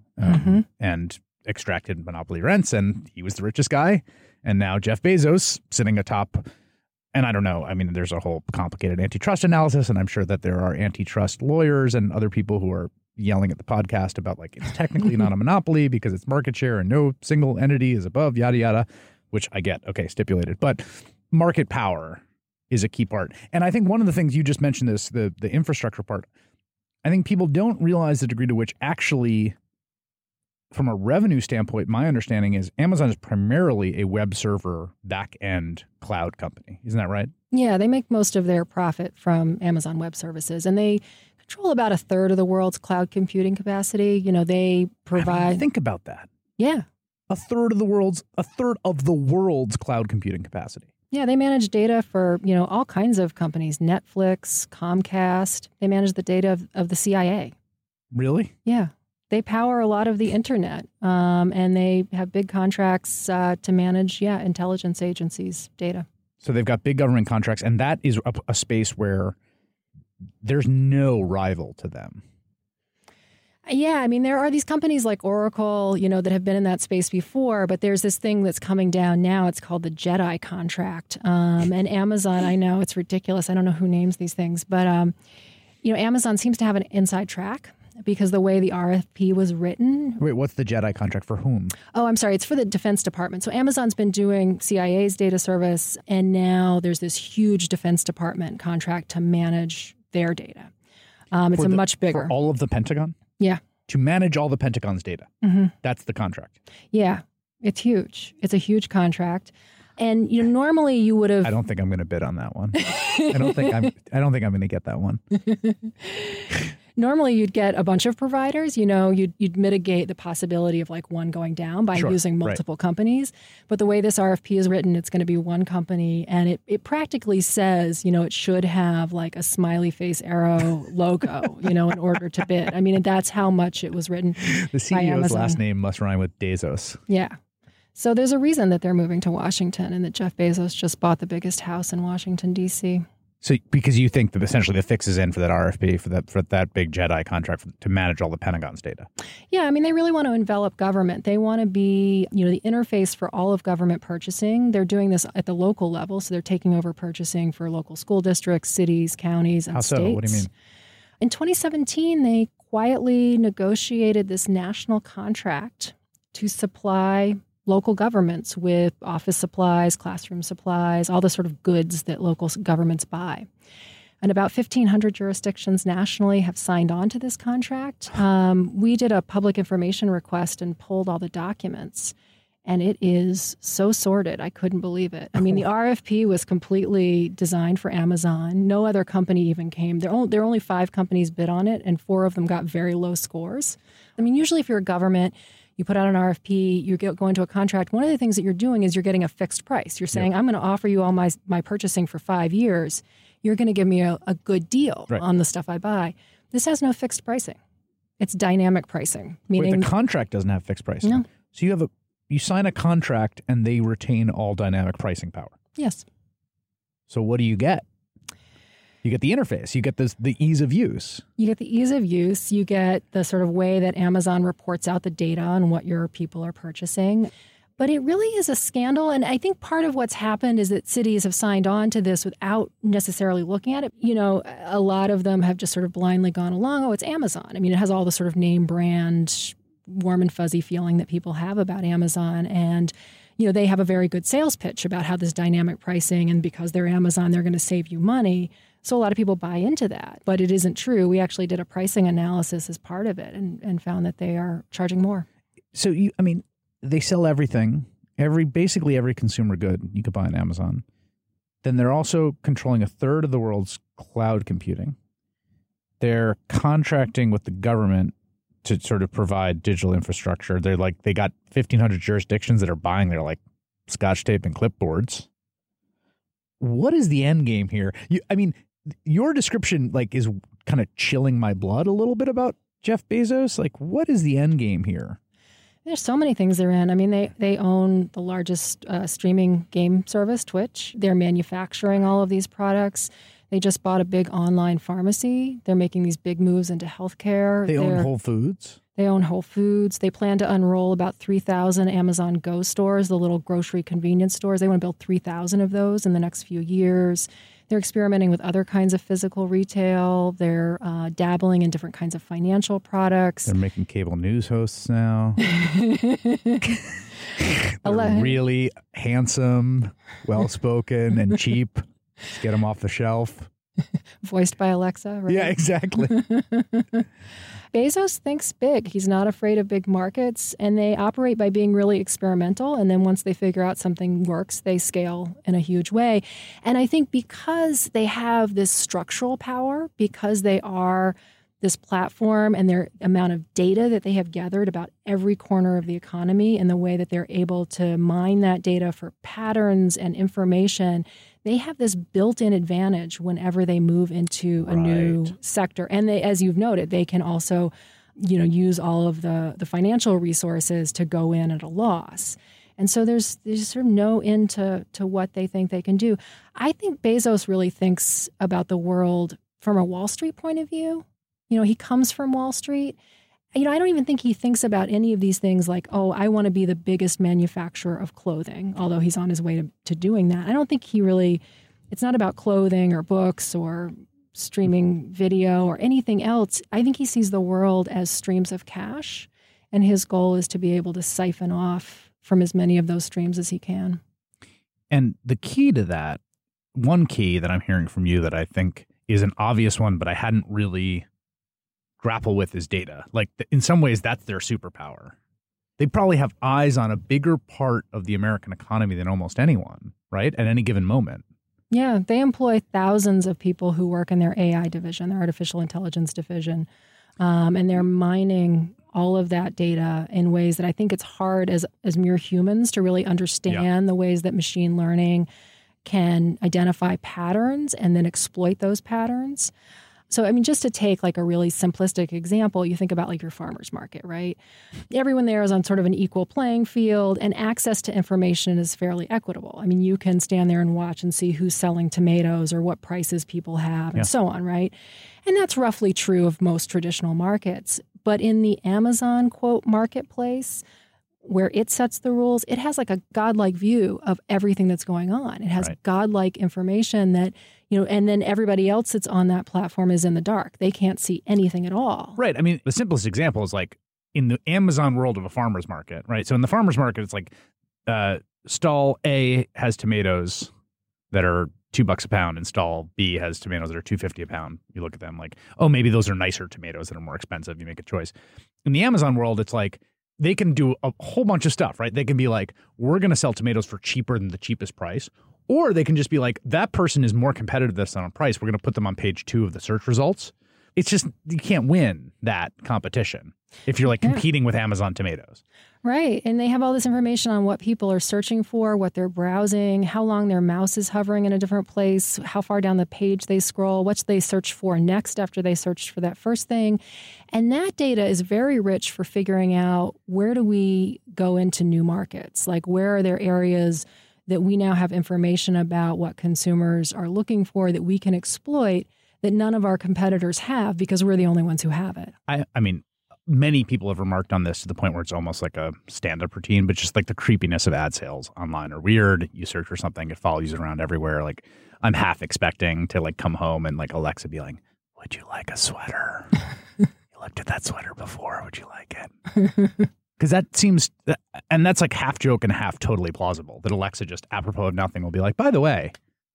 and extracted monopoly rents, and he was the richest guy. And now Jeff Bezos sitting atop. And I don't know. There's a whole complicated antitrust analysis, and I'm sure that there are antitrust lawyers and other people who are yelling at the podcast about it's technically not a monopoly because it's market share and no single entity is above, yada, yada, which I get. Okay, stipulated. But market power is a key part. And I think one of the things you just mentioned the infrastructure part, I think people don't realize the degree to which actually, from a revenue standpoint, my understanding is Amazon is primarily a web server back-end cloud company. Isn't that right? Yeah, they make most of their profit from Amazon Web Services, and they control about a third of the world's cloud computing capacity. They provide. Think about that. Yeah, a third of the world's cloud computing capacity. Yeah, they manage data for all kinds of companies: Netflix, Comcast. They manage the data of the CIA. Really? Yeah. They power a lot of the internet, and they have big contracts to manage, intelligence agencies' data. So they've got big government contracts, and that is a space where there's no rival to them. Yeah, there are these companies like Oracle, that have been in that space before, but there's this thing that's coming down now. It's called the JEDI contract. And Amazon, I know it's ridiculous. I don't know who names these things, but Amazon seems to have an inside track because the way the RFP was written. Wait, what's the JEDI contract for whom? Oh, I'm sorry. It's for the Defense Department. So Amazon's been doing CIA's data service, and now there's this huge Defense Department contract to manage their data. It's much bigger. For all of the Pentagon? Yeah. To manage all the Pentagon's data. Mm-hmm. That's the contract. Yeah. It's huge. It's a huge contract. And normally you would have. I don't think I'm going to bid on that one. I don't think I'm going to get that one. Normally you'd get a bunch of providers. You'd mitigate the possibility of one going down by using multiple companies. But the way this RFP is written, it's going to be one company, and it practically says, it should have a smiley face arrow logo, in order to bid. That's how much it was written. The CEO's last name must rhyme with Bezos. Yeah. So there's a reason that they're moving to Washington and that Jeff Bezos just bought the biggest house in Washington, D.C. So because you think that essentially the fix is in for that RFP, for that big JEDI contract to manage all the Pentagon's data. Yeah, they really want to envelop government. They want to be, the interface for all of government purchasing. They're doing this at the local level, so they're taking over purchasing for local school districts, cities, counties, and states. How so? What do you mean? In 2017, they quietly negotiated this national contract to supply local governments with office supplies, classroom supplies, all the sort of goods that local governments buy. And about 1,500 jurisdictions nationally have signed on to this contract. We did a public information request and pulled all the documents. And it is so sordid. I couldn't believe it. I mean, the RFP was completely designed for Amazon. No other company even came. There are only 5 companies bid on it, and 4 of them got very low scores. I mean, usually if you're a government, you put out an RFP, you go into a contract. One of the things that you're doing is you're getting a fixed price. You're saying, I'm going to offer you all my purchasing for 5 years. You're going to give me a good deal on the stuff I buy. This has no fixed pricing. It's dynamic pricing. Meaning the contract doesn't have fixed pricing. No. So you sign a contract and they retain all dynamic pricing power. Yes. So what do you get? You get the interface. You get the ease of use. You get the ease of use. You get the sort of way that Amazon reports out the data on what your people are purchasing. But it really is a scandal. And I think part of what's happened is that cities have signed on to this without necessarily looking at it. You know, a lot of them have just sort of blindly gone along. Oh, it's Amazon. I mean, it has all the sort of name brand, warm and fuzzy feeling that people have about Amazon. And, you know, they have a very good sales pitch about how this dynamic pricing, and because they're Amazon, they're going to save you money. So a lot of people buy into that. But it isn't true. We actually did a pricing analysis as part of it and found that they are charging more. So, they sell everything, basically every consumer good you could buy on Amazon. Then they're also controlling 1/3 of the world's cloud computing. They're contracting with the government to sort of provide digital infrastructure. They got 1,500 jurisdictions that are buying their like Scotch tape and clipboards. What is the end game here? Your description is kind of chilling my blood a little bit about Jeff Bezos. Like, what is the end game here? There's so many things they're in. I mean, they own the largest streaming game service, Twitch. They're manufacturing all of these products. They just bought a big online pharmacy. They're making these big moves into healthcare. They own Whole Foods. They own Whole Foods. They plan to unroll about 3,000 Amazon Go stores, the little grocery convenience stores. They want to build 3,000 of those in the next few years. They're experimenting with other kinds of physical retail. They're dabbling in different kinds of financial products. They're making cable news hosts now. They're really handsome, well-spoken, and cheap. Just get them off the shelf. Voiced by Alexa, right? Yeah, exactly. Bezos thinks big. He's not afraid of big markets, and they operate by being really experimental. And then once they figure out something works, they scale in a huge way. And I think because they have this structural power, because they are this platform and their amount of data that they have gathered about every corner of the economy and the way that they're able to mine that data for patterns and information, they have this built-in advantage whenever they move into a new sector. And they, as you've noted, they can also, use all of the financial resources to go in at a loss. And so there's sort of no end to what they think they can do. I think Bezos really thinks about the world from a Wall Street point of view. He comes from Wall Street. I don't even think he thinks about any of these things like, oh, I want to be the biggest manufacturer of clothing, although he's on his way to doing that. I don't think it's not about clothing or books or streaming video or anything else. I think he sees the world as streams of cash, and his goal is to be able to siphon off from as many of those streams as he can. And the key to that, one key that I'm hearing from you that I think is an obvious one, but I hadn't really grapple with is data. In some ways, that's their superpower. They probably have eyes on a bigger part of the American economy than almost anyone, right? At any given moment. Yeah, they employ thousands of people who work in their AI division, their artificial intelligence division, and they're mining all of that data in ways that I think it's hard as mere humans to really understand the ways that machine learning can identify patterns and then exploit those patterns. So, just to take a really simplistic example, you think about your farmer's market, right? Everyone there is on sort of an equal playing field, and access to information is fairly equitable. You can stand there and watch and see who's selling tomatoes or what prices people have and so on, right? And that's roughly true of most traditional markets. But in the Amazon, quote, marketplace, where it sets the rules, it has a godlike view of everything that's going on. It has godlike information that, and then everybody else that's on that platform is in the dark. They can't see anything at all. Right. The simplest example is in the Amazon world of a farmer's market, right? So in the farmer's market, it's stall A has tomatoes, that are $2 a pound and stall B has tomatoes that are $2.50 a pound. You look at them like, oh, maybe those are nicer tomatoes that are more expensive. You make a choice. In the Amazon world, it's like they can do a whole bunch of stuff, right? They can be like, we're going to sell tomatoes for cheaper than the cheapest price. Or they can just be like, that person is more competitive than us on price. We're going to put them on page 2 of the search results. It's just, you can't win that competition if you're like competing with Amazon tomatoes. Right. And they have all this information on what people are searching for, what they're browsing, how long their mouse is hovering in a different place, how far down the page they scroll, what they search for next after they searched for that first thing. And that data is very rich for figuring out, where do we go into new markets? Like, where are there areas that we now have information about what consumers are looking for that we can exploit that none of our competitors have because we're the only ones who have it. I mean, many people have remarked on this to the point where it's almost like a stand-up routine, but just like the creepiness of ad sales online are weird. You search for something, it follows you around everywhere. Like, I'm half expecting to like come home and like Alexa be like, would you like a sweater? You looked at that sweater before. Would you like it? Because that seems, and that's like half joke and half totally plausible, that Alexa just apropos of nothing will be like, by the way,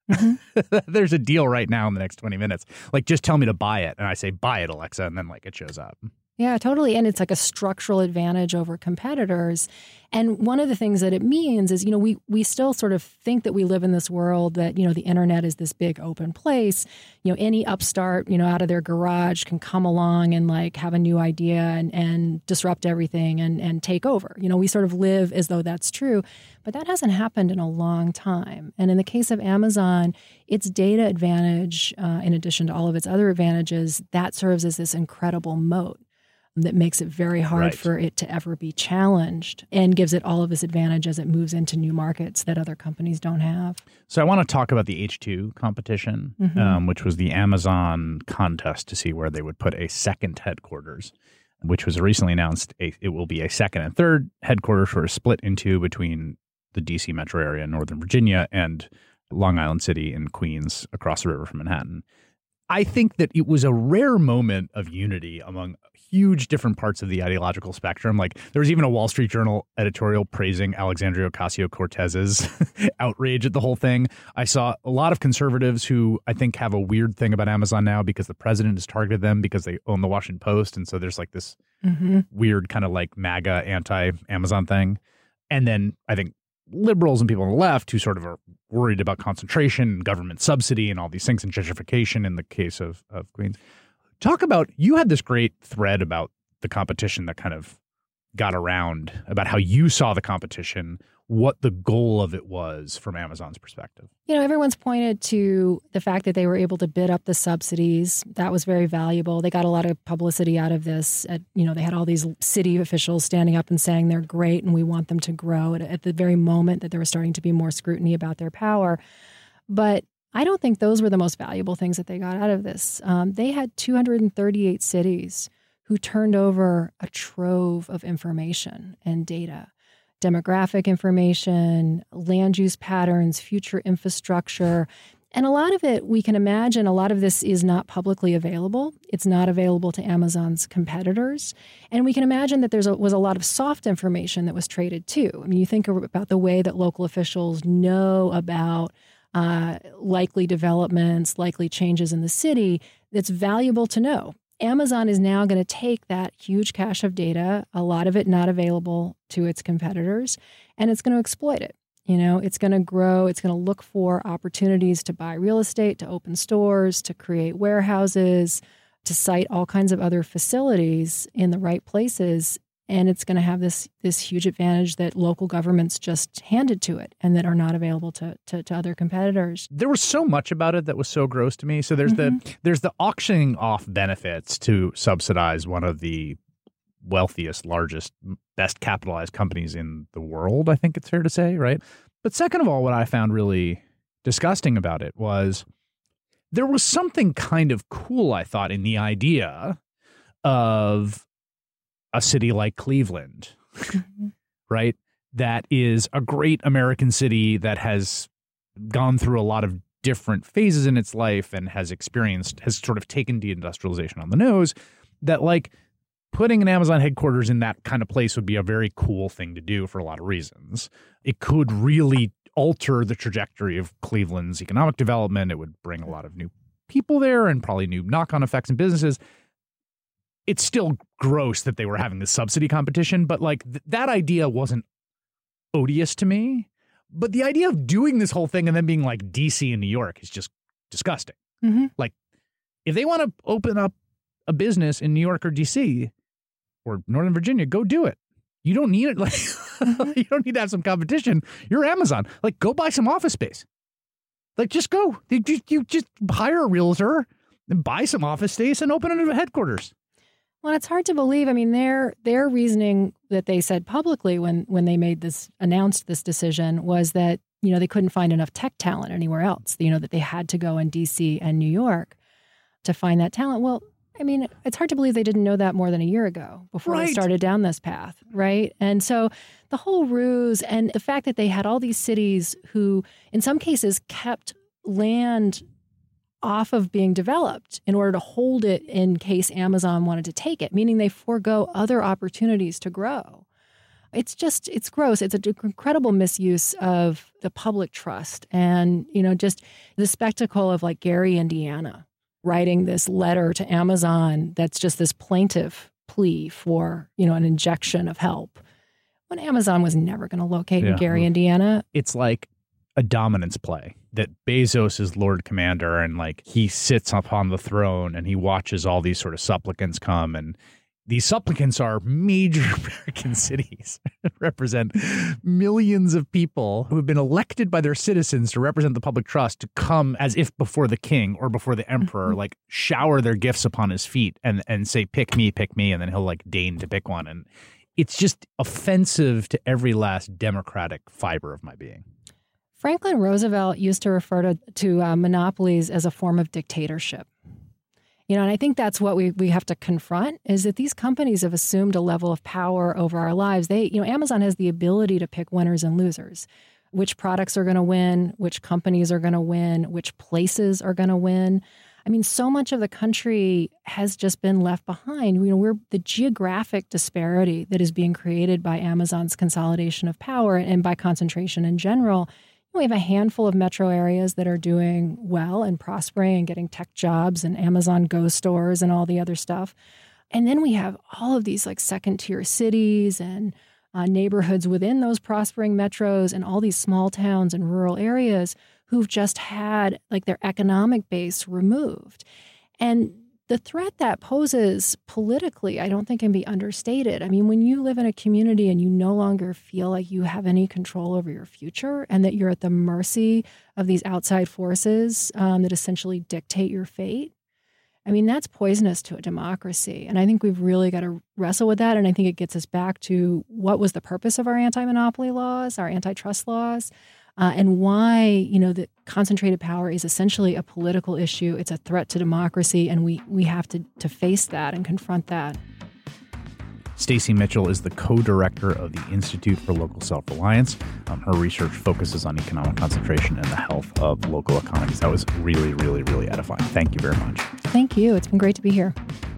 there's a deal right now in the next 20 minutes. Like, just tell me to buy it. And I say, buy it, Alexa. And then like it shows up. Yeah, totally. And it's like a structural advantage over competitors. And one of the things that it means is, we still sort of think that we live in this world that, the internet is this big open place. Any upstart, out of their garage can come along and like have a new idea and disrupt everything and take over. We sort of live as though that's true. But that hasn't happened in a long time. And in the case of Amazon, its data advantage, in addition to all of its other advantages, that serves as this incredible moat that makes it very hard for it to ever be challenged and gives it all of this advantage as it moves into new markets that other companies don't have. So I want to talk about the H2 competition, which was the Amazon contest to see where they would put a second headquarters, which was recently announced. It will be a second and third headquarters sort of split into between the D.C. metro area in Northern Virginia and Long Island City in Queens across the river from Manhattan. I think that it was a rare moment of unity among huge different parts of the ideological spectrum. Like, there was even a Wall Street Journal editorial praising Alexandria Ocasio-Cortez's outrage at the whole thing. I saw a lot of conservatives who I think have a weird thing about Amazon now because the president has targeted them because they own the Washington Post. And so there's like this weird kind of like MAGA anti-Amazon thing. And then I think liberals and people on the left who sort of are worried about concentration and government subsidy and all these things and gentrification in the case of Queens. Talk about, you had this great thread about the competition that kind of got around about how you saw the competition, what the goal of it was from Amazon's perspective. Everyone's pointed to the fact that they were able to bid up the subsidies. That was very valuable. They got a lot of publicity out of this. They had all these city officials standing up and saying they're great and we want them to grow at the very moment that there was starting to be more scrutiny about their power. But I don't think those were the most valuable things that they got out of this. They had 238 cities who turned over a trove of information and data. Demographic information, land use patterns, future infrastructure. And a lot of it, we can imagine, a lot of this is not publicly available. It's not available to Amazon's competitors. And we can imagine that was a lot of soft information that was traded too. I mean, you think about the way that local officials know about likely developments, likely changes in the city. That's valuable to know. Amazon is now going to take that huge cache of data, a lot of it not available to its competitors, and it's going to exploit it. It's going to grow. It's going to look for opportunities to buy real estate, to open stores, to create warehouses, to site all kinds of other facilities in the right places. And it's going to have this huge advantage that local governments just handed to it and that are not available to other competitors. There was so much about it that was so gross to me. So there's the auctioning off benefits to subsidize one of the wealthiest, largest, best capitalized companies in the world, I think it's fair to say, right? But second of all, what I found really disgusting about it was there was something kind of cool, I thought, in the idea of a city like Cleveland, right? That is a great American city that has gone through a lot of different phases in its life and has sort of taken deindustrialization on the nose, that like putting an Amazon headquarters in that kind of place would be a very cool thing to do for a lot of reasons. It could really alter the trajectory of Cleveland's economic development. It would bring a lot of new people there and probably new knock-on effects in businesses. It's still gross that they were having this subsidy competition, but like that idea wasn't odious to me. But the idea of doing this whole thing and then being like DC and New York is just disgusting. Mm-hmm. Like if they want to open up a business in New York or DC or Northern Virginia, go do it. You don't need it. Like you don't need to have some competition. You're Amazon. Like go buy some office space. Like just go. You just hire a realtor and buy some office space and open a headquarters. Well, it's hard to believe. I mean, their reasoning that they said publicly when they announced this decision was that, they couldn't find enough tech talent anywhere else, that they had to go in DC and New York to find that talent. Well, I mean, it's hard to believe they didn't know that more than a year ago before they started down this path, right? And so the whole ruse and the fact that they had all these cities who, in some cases, kept land off of being developed in order to hold it in case Amazon wanted to take it, meaning they forego other opportunities to grow. It's gross. It's an incredible misuse of the public trust. And, just the spectacle of like Gary, Indiana, writing this letter to Amazon that's just this plaintive plea for, an injection of help when Amazon was never going to locate in Gary, Indiana. It's like a dominance play that Bezos is Lord Commander and like he sits up on the throne and he watches all these sort of supplicants come, and these supplicants are major American cities that represent millions of people who have been elected by their citizens to represent the public trust to come as if before the king or before the emperor, like shower their gifts upon his feet and say, pick me, and then he'll like deign to pick one. And it's just offensive to every last democratic fiber of my being. Franklin Roosevelt used to refer to monopolies as a form of dictatorship. And I think that's what we have to confront is that these companies have assumed a level of power over our lives. Amazon has the ability to pick winners and losers, which products are going to win, which companies are going to win, which places are going to win. I mean, so much of the country has just been left behind. We're the geographic disparity that is being created by Amazon's consolidation of power and by concentration in general. We have a handful of metro areas that are doing well and prospering and getting tech jobs and Amazon Go stores and all the other stuff. And then we have all of these like second tier cities and neighborhoods within those prospering metros and all these small towns and rural areas who've just had like their economic base removed. And the threat that poses politically, I don't think can be understated. I mean, when you live in a community and you no longer feel like you have any control over your future and that you're at the mercy of these outside forces that essentially dictate your fate, I mean, that's poisonous to a democracy. And I think we've really got to wrestle with that. And I think it gets us back to what was the purpose of our anti-monopoly laws, our antitrust laws, and why, the concentrated power is essentially a political issue. It's a threat to democracy, and we have to face that and confront that. Stacy Mitchell is the co-director of the Institute for Local Self-Reliance. Her research focuses on economic concentration and the health of local economies. That was really, really, really edifying. Thank you very much. Thank you. It's been great to be here.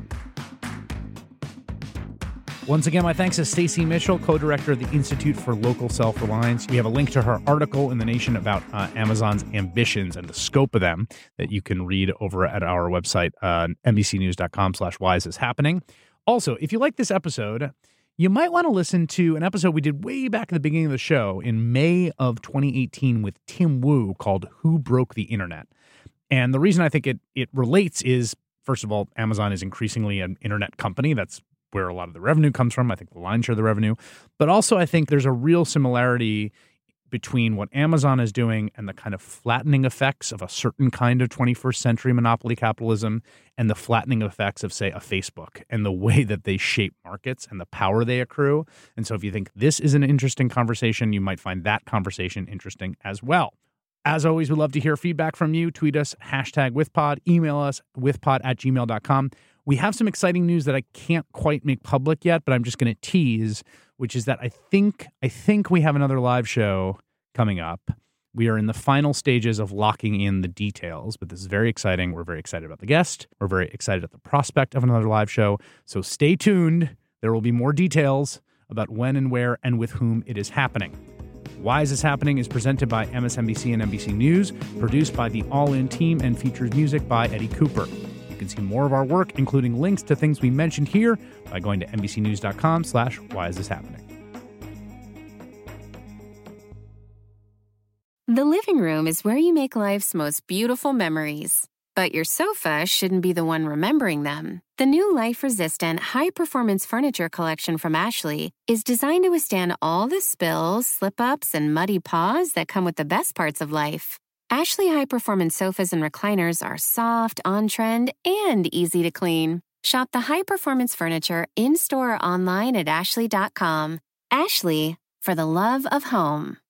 Once again, my thanks to Stacy Mitchell, co-director of the Institute for Local Self-Reliance. We have a link to her article in The Nation about Amazon's ambitions and the scope of them that you can read over at our website, NBCnews.com/whyisthishappening. Also, if you like this episode, you might want to listen to an episode we did way back at the beginning of the show in May of 2018 with Tim Wu called Who Broke the Internet? And the reason I think it relates is, first of all, Amazon is increasingly an internet company. That's where a lot of the revenue comes from. I think the lion's share of the revenue. But also I think there's a real similarity between what Amazon is doing and the kind of flattening effects of a certain kind of 21st century monopoly capitalism and the flattening effects of, say, a Facebook and the way that they shape markets and the power they accrue. And so if you think this is an interesting conversation, you might find that conversation interesting as well. As always, we'd love to hear feedback from you. Tweet us, #WithPod, email us, withpod@gmail.com. We have some exciting news that I can't quite make public yet, but I'm just going to tease, which is that I think we have another live show coming up We are in the final stages of locking in the details, but this is very exciting. We're very excited about the guest. We're very excited at the prospect of another live show. So stay tuned. There will be more details about when and where and with whom it is happening. Why Is This Happening is presented by MSNBC and NBC News, produced by the All In team, and features music by Eddie Cooper. You can see more of our work, including links to things we mentioned here, by going to NBCnews.com/whyistishappening. The living room is where you make life's most beautiful memories. But your sofa shouldn't be the one remembering them. The new life-resistant, high-performance furniture collection from Ashley is designed to withstand all the spills, slip-ups, and muddy paws that come with the best parts of life. Ashley high-performance sofas and recliners are soft, on-trend, and easy to clean. Shop the high-performance furniture in-store or online at ashley.com. Ashley, for the love of home.